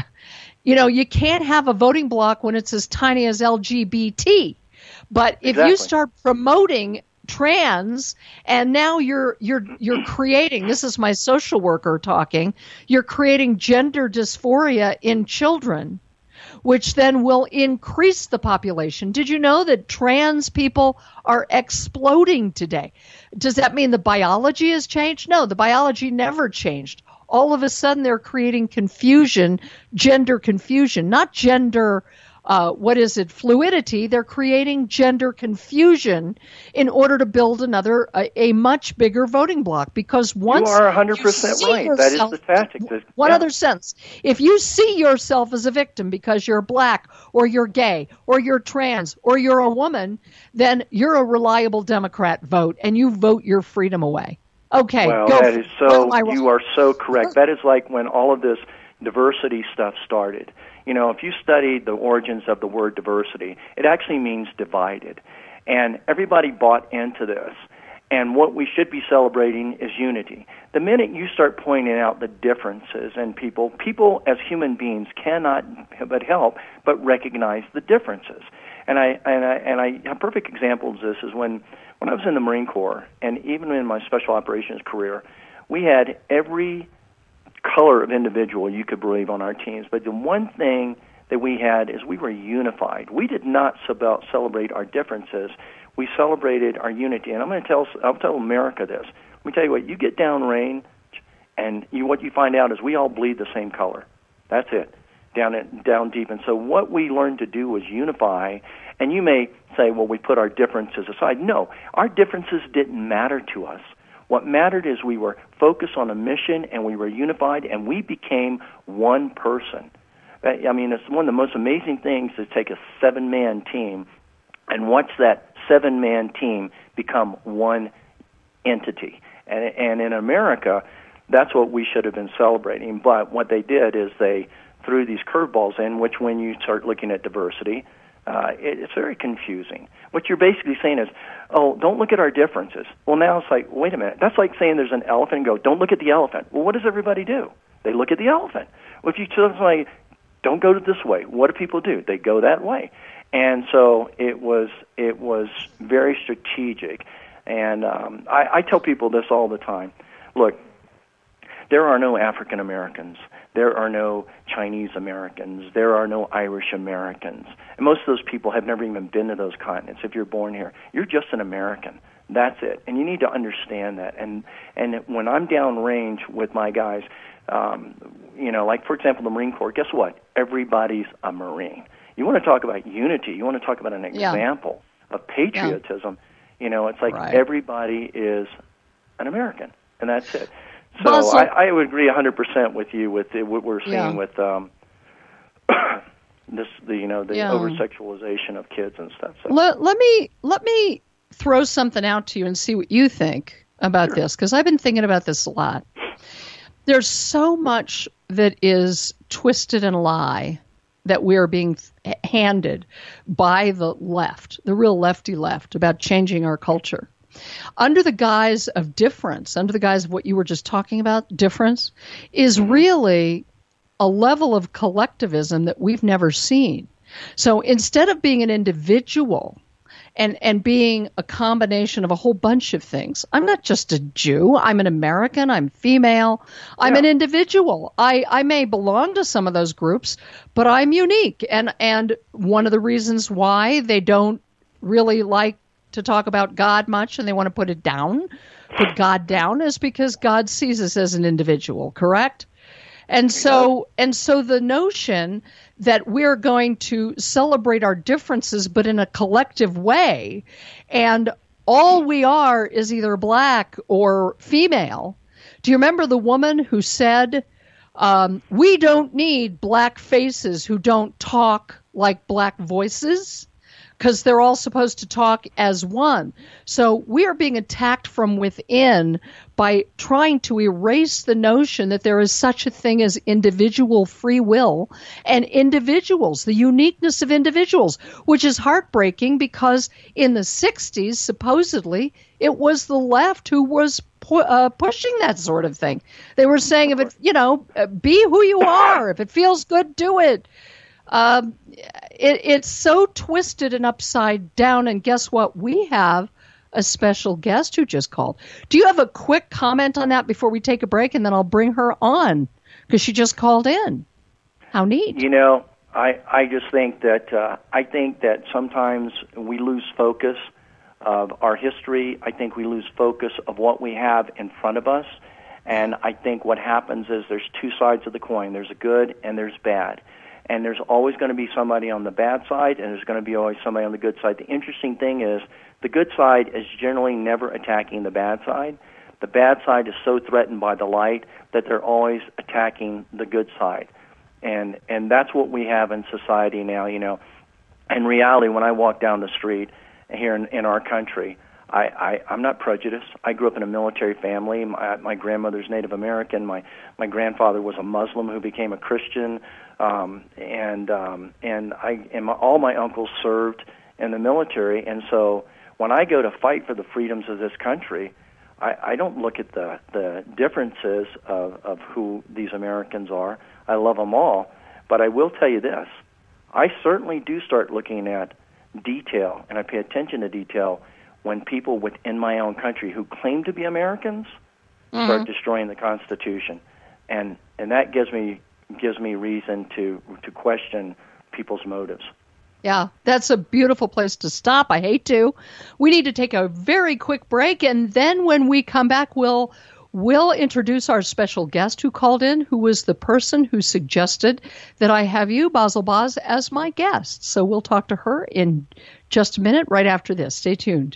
C: you know, you can't have a voting block when it's as tiny as L G B T. But if
E: exactly.
C: you start promoting trans, and now you're you're you're creating, this is my social worker talking, you're creating gender dysphoria in children, which then will increase the population. Did you know that trans people are exploding today? Does that mean the biology has changed? No, the biology never changed. All of a sudden they're creating confusion, gender confusion, not gender Uh, what is it, fluidity. They're creating gender confusion in order to build another, a, a much bigger voting block. Because once
E: you are one hundred percent right, yourself, that is the tactic. That,
C: one
E: yeah.
C: other sense. If you see yourself as a victim because you're black or you're gay or you're trans or you're a woman, then you're a reliable Democrat vote and you vote your freedom away. Okay,
E: well,
C: go.
E: that is so. You are so correct. That is like when all of this diversity stuff started. You know, if you studied the origins of the word diversity, it actually means divided. And everybody bought into this. And what we should be celebrating is unity. The minute you start pointing out the differences in people, people as human beings cannot but help but recognize the differences. And I and I and I a perfect example of this is when when I was in the Marine Corps, and even in my special operations career, we had every color of individual you could believe on our teams. But the one thing that we had is we were unified. We did not celebrate our differences. We celebrated our unity. And I'm going to tell I'll tell America this. Let me tell you what, you get downrange, and you, what you find out is we all bleed the same color. That's it, down it, down deep. And so what we learned to do was unify. And you may say, well, we put our differences aside. No, our differences didn't matter to us. What mattered is we were focused on a mission, and we were unified, and we became one person. I mean, it's one of the most amazing things to take a seven-man team and watch that seven-man team become one entity. And, and in America, that's what we should have been celebrating. But what they did is they threw these curveballs in, which when you start looking at diversity, uh, it, it's very confusing. What you're basically saying is, oh, don't look at our differences. Well, now it's like, wait a minute. That's like saying there's an elephant and go, don't look at the elephant. Well, what does everybody do? They look at the elephant. Well, if you tell them, like, don't go this way, what do people do? They go that way. And so it was it was very strategic. And um, I, I tell people this all the time. Look, there are no African Americans. There are no Chinese Americans. There are no Irish Americans. And most of those people have never even been to those continents. If you're born here, you're just an American. That's it. And you need to understand that. And and when I'm downrange with my guys, um, you know, like, for example, the Marine Corps, guess what? Everybody's a Marine. You want to talk about unity. You want to talk about an example yeah. of patriotism. Yeah. You know, it's like right. everybody is an American, and that's it. So
C: Buzzle.
E: I, I would agree one hundred percent with you with the, what we're seeing yeah. with um, this, the you know, the yeah. over-sexualization of kids and stuff. So.
C: Let, let me let me throw something out to you and see what you think about sure. this, because I've been thinking about this a lot. There's so much that is twisted and lie that we're being handed by the left, the real lefty left, about changing our culture. Under the guise of difference, under the guise of what you were just talking about, difference, is really a level of collectivism that we've never seen. So instead of being an individual and, and being a combination of a whole bunch of things, I'm not just a Jew, I'm an American, I'm female, I'm yeah. an individual. I, I may belong to some of those groups, but I'm unique. And, and one of the reasons why they don't really like to talk about God much and they want to put it down, put God down, is because God sees us as an individual, correct? And so, and so the notion that we're going to celebrate our differences, but in a collective way, and all we are is either black or female. Do you remember the woman who said, um, we don't need black faces who don't talk like black voices? Because they're all supposed to talk as one. So we are being attacked from within by trying to erase the notion that there is such a thing as individual free will and individuals, the uniqueness of individuals, which is heartbreaking because in the sixties, supposedly, it was the left who was pu- uh, pushing that sort of thing. They were saying, if it, you know, be who you are. If it feels good, do it. Um, it, it's so twisted and upside down, and guess what? We have a special guest who just called. Do you have a quick comment on that before we take a break, and then I'll bring her on, because she just called in. How neat.
E: You know, I, I just think that uh, I think that sometimes we lose focus of our history. I think we lose focus of what we have in front of us, and I think what happens is there's two sides of the coin. There's a good and there's bad. And there's always going to be somebody on the bad side, and there's going to be always somebody on the good side. The interesting thing is the good side is generally never attacking the bad side. The bad side is so threatened by the light that they're always attacking the good side. And and that's what we have in society now, you know. In reality, when I walk down the street here in, in our country, I, I, I'm not prejudiced. I grew up in a military family. My, my grandmother's Native American. My, my grandfather was a Muslim who became a Christian. Um, and um, and I and my, all my uncles served in the military, and so when I go to fight for the freedoms of this country, I, I don't look at the, the differences of, of who these Americans are. I love them all. But I will tell you this. I certainly do start looking at detail, and I pay attention to detail when people within my own country who claim to be Americans mm-hmm. start destroying the Constitution. And and that gives me gives me reason to to question people's motives.
C: Yeah, that's a beautiful place to stop. I hate to. We need to take a very quick break, and then when we come back, we'll we'll introduce our special guest who called in, who was the person who suggested that I have you, Basil Boz, as my guest. So we'll talk to her in just a minute, right after this. Stay tuned.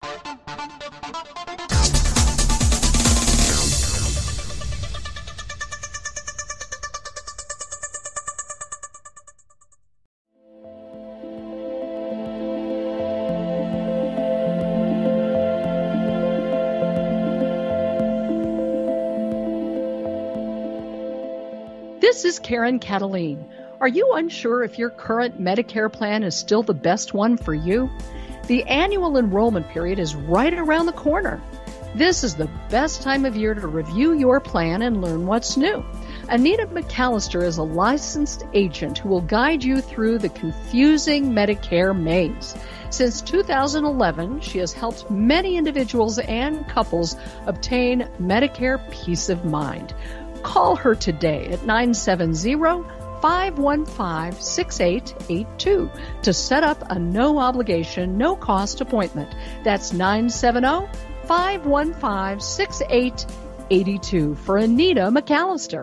C: This is Karen Cataline. Are you unsure if your current Medicare plan is still the best one for you? The annual enrollment period is right around the corner. This is the best time of year to review your plan and learn what's new. Anita McAllister is a licensed agent who will guide you through the confusing Medicare maze. Since two thousand eleven, she has helped many individuals and couples obtain Medicare peace of mind. Call her today at nine seven zero, five one five, six eight eight two to set up a no-obligation, no-cost appointment. That's nine seven zero, five one five, six eight eight two for Anita McAllister.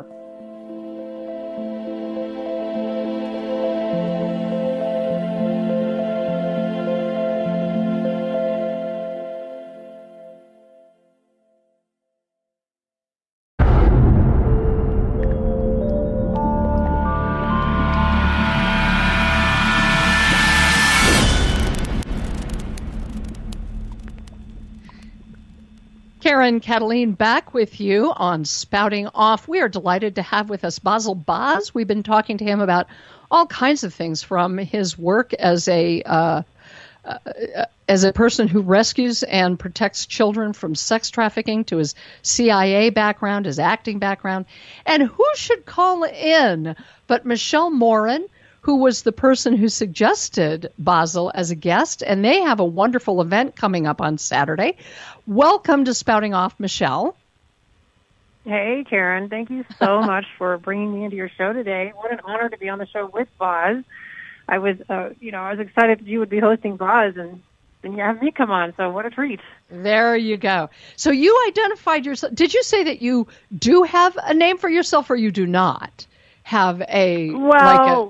C: Karen Cataline back with you on Spouting Off. We are delighted to have with us Basil Boz. We've been talking to him about all kinds of things, from his work as a uh, uh, as a person who rescues and protects children from sex trafficking to his C I A background, his acting background. And who should call in but Michelle Morin, who was the person who suggested Basil as a guest, and they have a wonderful event coming up on Saturday. Welcome to Spouting Off, Michelle.
G: Hey, Karen. Thank you so much for bringing me into your show today. What an honor to be on the show with Boz. I was, uh, you know, I was excited that you would be hosting Boz, and then you have me come on, so what a treat.
C: There you go. So you identified yourself. Did you say that you do have a name for yourself, or you do not have a,
G: well,
C: like a...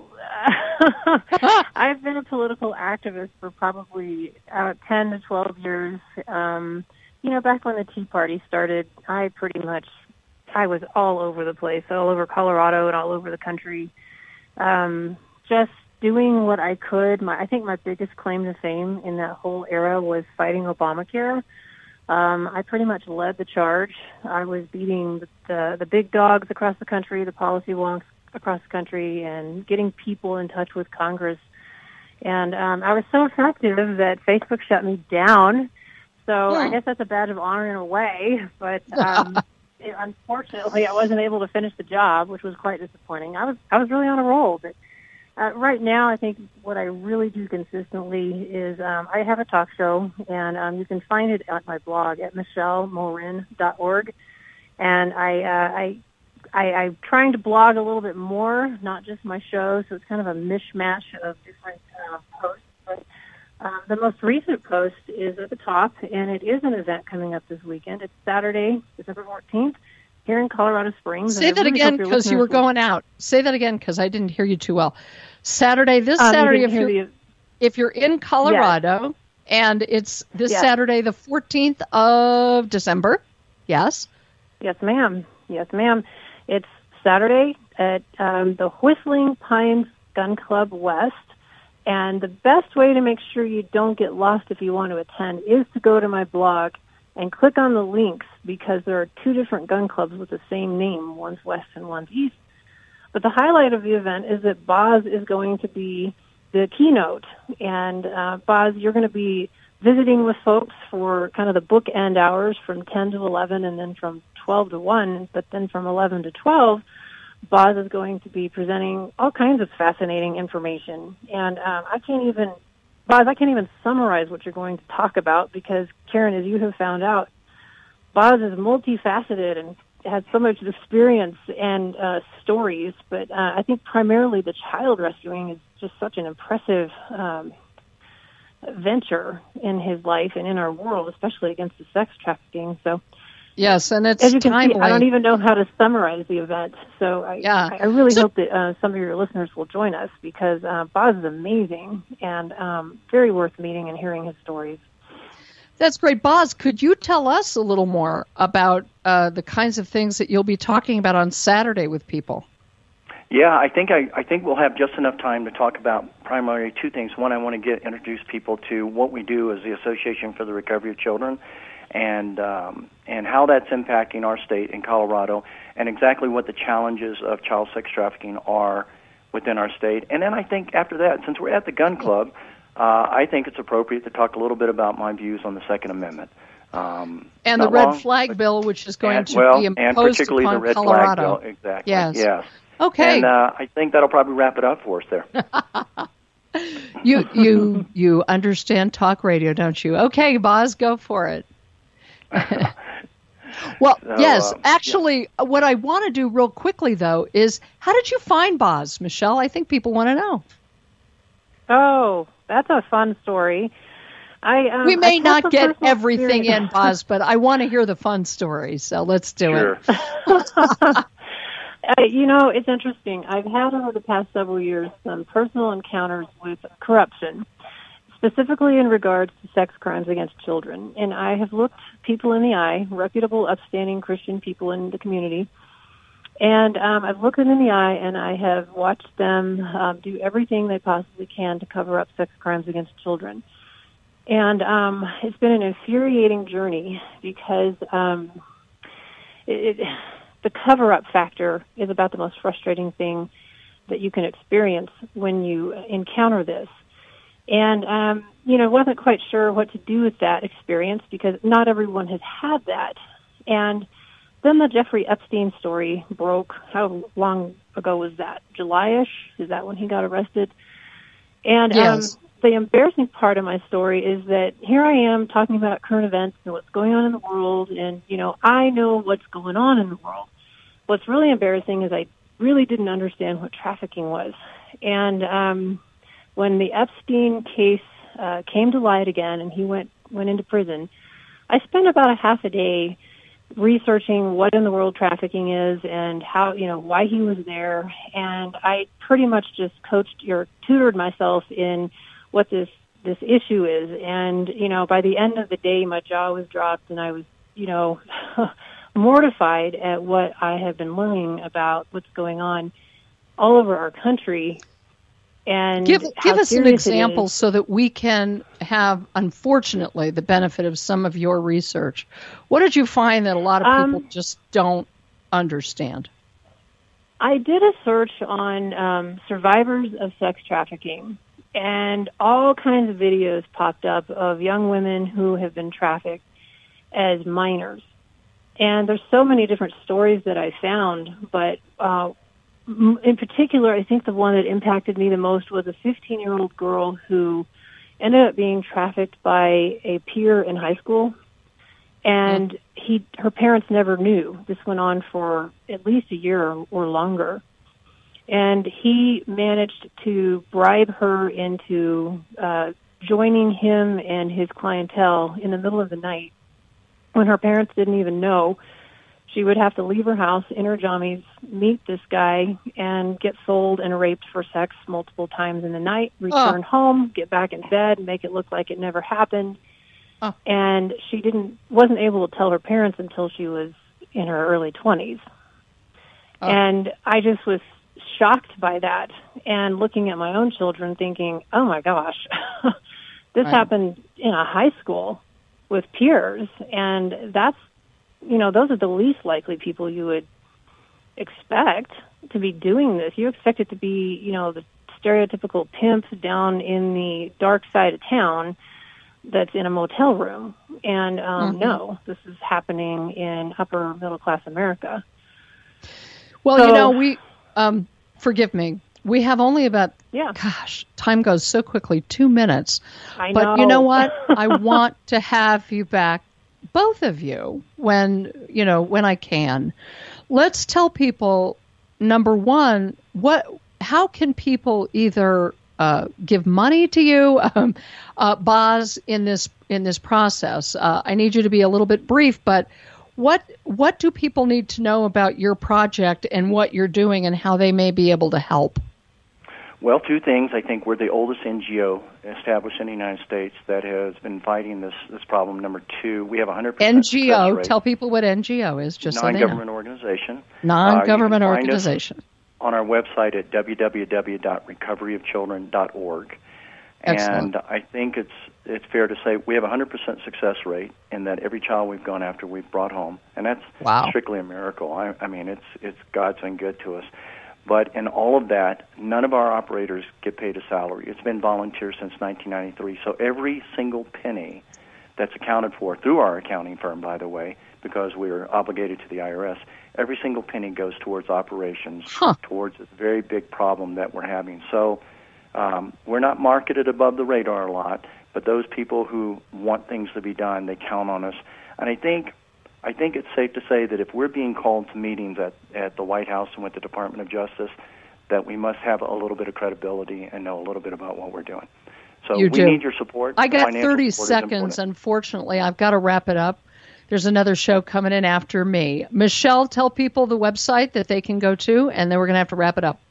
G: I've been a political activist for probably uh, ten to twelve years. Um, you know, back when the Tea Party started, I pretty much, I was all over the place, all over Colorado and all over the country, um, just doing what I could. My, I think my biggest claim to fame in that whole era was fighting Obamacare. Um, I pretty much led the charge. I was beating the, the, the big dogs across the country, the policy wonks across the country, and getting people in touch with Congress. And um, I was so effective that Facebook shut me down. So yeah. I guess that's a badge of honor in a way. But um, it, unfortunately, I wasn't able to finish the job, which was quite disappointing. I was I was really on a roll. But uh, right now, I think what I really do consistently is um, I have a talk show, and um, you can find it at my blog at michelle morin dot org. And I uh, I I, I'm trying to blog a little bit more, not just my show, so it's kind of a mishmash of different uh, posts. But uh, the most recent post is at the top, and it is an event coming up this weekend. It's Saturday, December fourteenth, here in Colorado Springs.
C: Say that really again, because you were going out. Say that again, because I didn't hear you too well. Saturday, this
G: um,
C: Saturday,
G: you
C: if you're,
G: the,
C: if you're in Colorado,
G: yes.
C: and it's this
G: yes.
C: Saturday, the fourteenth of December, yes?
G: Yes, ma'am. Yes, ma'am. It's Saturday at um, the Whistling Pines Gun Club West, and the best way to make sure you don't get lost if you want to attend is to go to my blog and click on the links, because there are two different gun clubs with the same name. One's west and one's east. But the highlight of the event is that Boz is going to be the keynote, and uh, Boz, you're going to be visiting with folks for kind of the bookend hours from ten to eleven and then from twelve to one, but then from eleven to twelve, Boz is going to be presenting all kinds of fascinating information. And um, I can't even, Boz, I can't even summarize what you're going to talk about because, Karen, as you have found out, Boz is multifaceted and has so much experience and uh, stories, but uh, I think primarily the child rescuing is just such an impressive um, venture in his life and in our world, especially against the sex trafficking. So,
C: yes, and it's
G: as you can
C: timely.
G: see, I don't even know how to summarize the event. So I,
C: yeah.
G: I really
C: so,
G: hope that uh, some of your listeners will join us because uh, Boz is amazing and um, very worth meeting and hearing his stories.
C: That's great. Boz, could you tell us a little more about uh, the kinds of things that you'll be talking about on Saturday with people?
E: Yeah, I think I, I think we'll have just enough time to talk about primarily two things. One, I want to get introduce people to what we do as the Association for the Recovery of Children, and um, and how that's impacting our state in Colorado, and exactly what the challenges of child sex trafficking are within our state. And then I think after that, since we're at the gun club, uh, I think it's appropriate to talk a little bit about my views on the Second Amendment. Um,
C: and the red
E: long,
C: flag
E: but,
C: bill, which is going
E: and,
C: to
E: well,
C: be imposed
E: and particularly
C: upon
E: the red
C: Colorado.
E: flag bill. Exactly.
C: Yes.
E: Yes.
C: Okay.
E: And uh, I think that'll probably wrap it up for us there.
C: you you you understand talk radio, don't you? Okay, Boz, go for it. Well,
E: so,
C: yes.
E: uh,
C: Actually, yeah. What I want to do real quickly, though, is how did you find Boz, Michelle? I think people want to know.
G: Oh, that's a fun story. I, um,
C: we may not get everything
G: experience.
C: in, Boz, but I want to hear the fun stories, so let's do
E: sure.
C: it.
G: uh, you know, it's interesting. I've had over the past several years some personal encounters with corruption, specifically in regards to sex crimes against children. And I have looked people in the eye, reputable, upstanding Christian people in the community, and um, I've looked them in the eye and I have watched them um, do everything they possibly can to cover up sex crimes against children. And um, it's been an infuriating journey because um, it, it, the cover-up factor is about the most frustrating thing that you can experience when you encounter this. And, um, you know, I wasn't quite sure what to do with that experience because not everyone has had that. And then the Jeffrey Epstein story broke. How long ago was that? July-ish? Is that when he got arrested? And
C: yes.
G: um, the embarrassing part of my story is that here I am talking about current events and what's going on in the world, and, you know, I know what's going on in the world. What's really embarrassing is I really didn't understand what trafficking was. And um, when the Epstein case uh, came to light again and he went, went into prison, I spent about a half a day researching what in the world trafficking is and how, you know, why he was there. And I pretty much just coached or tutored myself in what this, this issue is. And, you know, by the end of the day, my jaw was dropped and I was, you know, mortified at what I have been learning about what's going on all over our country. And
C: give
G: how
C: give us an
G: serious it
C: example
G: is.
C: so that we can have, unfortunately, the benefit of some of your research. What did you find that a lot of people
G: Um,
C: just don't understand?
G: I did a search on um, survivors of sex trafficking, and all kinds of videos popped up of young women who have been trafficked as minors. And there's so many different stories that I found, but uh, in particular, I think the one that impacted me the most was a fifteen-year-old girl who ended up being trafficked by a peer in high school, and mm. he, her parents never knew. This went on for at least a year or, or longer. And he managed to bribe her into uh, joining him and his clientele in the middle of the night when her parents didn't even know. She would have to leave her house in her jammies, meet this guy, and get sold and raped for sex multiple times in the night, return
C: oh.
G: home, get back in bed, make it look like it never happened.
C: Oh.
G: And she didn't wasn't able to tell her parents until she was in her early twenties. Oh. And I just was shocked by that and looking at my own children thinking, oh my gosh, this
C: right.
G: happened in a high school with peers, and that's, you know, those are the least likely people you would expect to be doing this. You expect it to be, you know, the stereotypical pimp down in the dark side of town, that's in a motel room. And um,
C: mm-hmm.
G: no, this is happening in upper middle class America.
C: Well,
G: so,
C: you know, we, um, forgive me, we have only about,
G: yeah.
C: gosh, time goes so quickly, two minutes.
G: I
C: but
G: know.
C: you know what? I want to have you back, both of you, when, you know, when I can. Let's tell people, number one, what, how can people either uh, give money to you, um, uh, Boz, in this in this process? Uh, I need you to be a little bit brief, but what what do people need to know about your project and what you're doing and how they may be able to help?
E: Well, two things. I think we're the oldest N G O established in the United States that has been fighting this, this problem. Number two, we have one hundred percent
C: N G O,
E: rate.
C: tell people what N G O is, just so they know.
E: Non-government organization.
C: Non-government
E: uh,
C: organization.
E: On our website at w w w dot recovery of children dot org.
C: Excellent.
E: And I think it's it's fair to say we have a one hundred percent success rate in that every child we've gone after we've brought home. And that's
C: wow.
E: strictly a miracle. I, I mean, it's it's God's been good to us. But in all of that, none of our operators get paid a salary. It's been volunteer since nineteen ninety-three. So every single penny that's accounted for through our accounting firm, by the way, because we're obligated to the I R S, every single penny goes towards operations,
C: huh.
E: towards this very big problem that we're having. So um, we're not marketed above the radar a lot, but those people who want things to be done, they count on us. And I think I think it's safe to say that if we're being called to meetings at, at the White House and with the Department of Justice, that we must have a little bit of credibility and know a little bit about what we're doing. So
C: you
E: we
C: do.
E: need your support.
C: I got
E: Financial
C: thirty
E: support is
C: seconds.
E: important.
C: Unfortunately, I've got to wrap it up. There's another show coming in after me. Michelle, tell people the website that they can go to, and then we're going to have to wrap it up.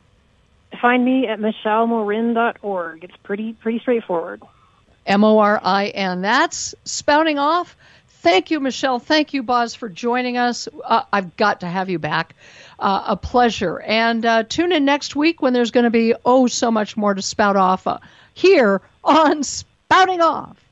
G: Find me at michelle morin dot org. It's pretty pretty straightforward.
C: M O R I N. That's Spouting Off. Thank you, Michelle. Thank you, Boz, for joining us. Uh, I've got to have you back. Uh, a pleasure. And uh, tune in next week when there's going to be, oh, so much more to spout off uh, here on Spouting Off.